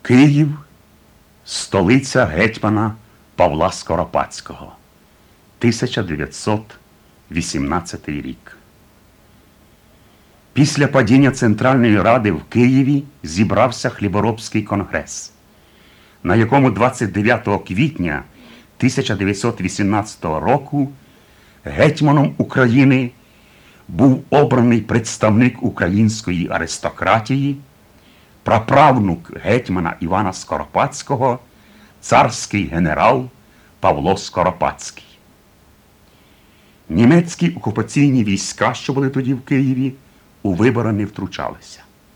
Київ – столиця гетьмана Павла Скоропадського. 1918 рік. Після падіння Центральної Ради в Києві зібрався хліборобський конгрес, на якому 29 квітня 1918 року гетьманом України був обраний представник української аристократії, праправнук гетьмана Івана Скоропадського, царський генерал Павло Скоропадський. Німецькі окупаційні війська, що були тоді в Києві, у вибори не втручалися.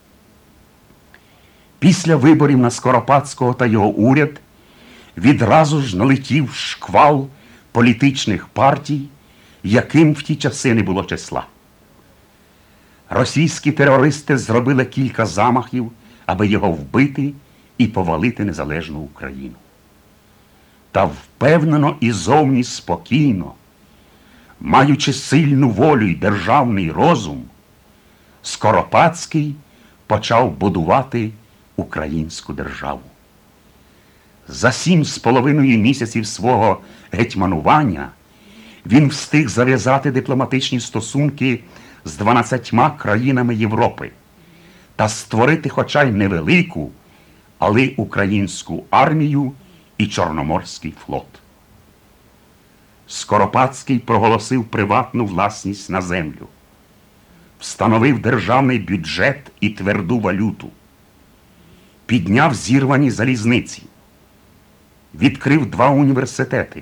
Після виборів на Скоропадського та його уряд відразу ж налетів шквал політичних партій, яким в ті часи не було числа. Російські терористи зробили кілька замахів, аби його вбити і повалити незалежну Україну. Та впевнено і зовні спокійно, маючи сильну волю й державний розум, Скоропадський почав будувати українську державу. За 7,5 місяців свого гетьманування він встиг зав'язати дипломатичні стосунки з 12 країнами Європи та створити хоча й невелику, але українську армію і Чорноморський флот. Скоропадський проголосив приватну власність на землю, встановив державний бюджет і тверду валюту, підняв зірвані залізниці, відкрив 2 університети,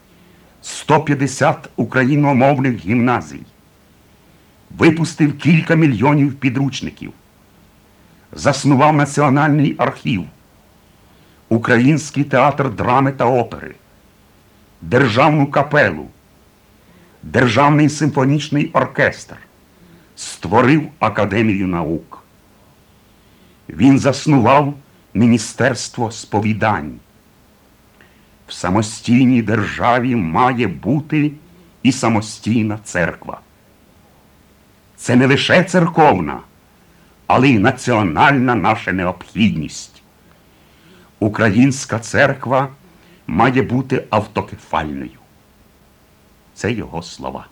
150 україномовних гімназій, випустив кілька мільйонів підручників, заснував Національний архів, Український театр драми та опери, Державну капелу, Державний симфонічний оркестр, створив Академію наук. Він заснував Міністерство сповідань. В самостійній державі має бути і самостійна церква. Це не лише церковна, але й національна наша необхідність. Українська церква має бути автокефальною. Це його слова.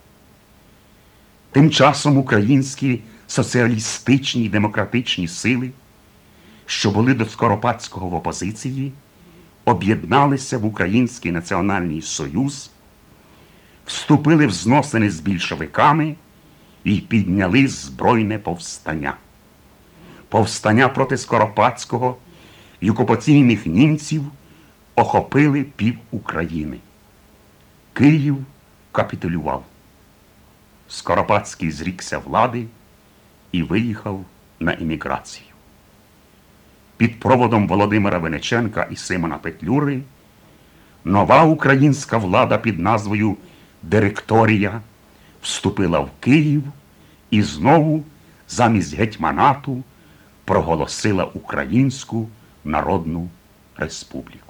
Тим часом українські соціалістичні й демократичні сили, що були до Скоропадського в опозиції, об'єдналися в Український національний союз, вступили в зносини з більшовиками і підняли збройне повстання. Повстання проти Скоропадського і окупаційних німців охопили пів України. Київ капітулював. Скоропадський зрікся влади і виїхав на еміграцію. Під проводом Володимира Винниченка і Симона Петлюри нова українська влада під назвою Директорія вступила в Київ і знову замість гетьманату проголосила Українську Народну Республіку.